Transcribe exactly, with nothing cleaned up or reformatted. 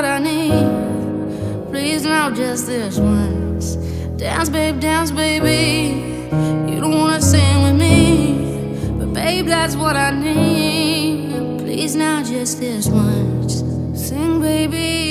I need. Please now, just this once. Dance, babe, dance, baby. You don't wanna sing with me, but babe, that's what I need. Please now, just this once. Sing, baby.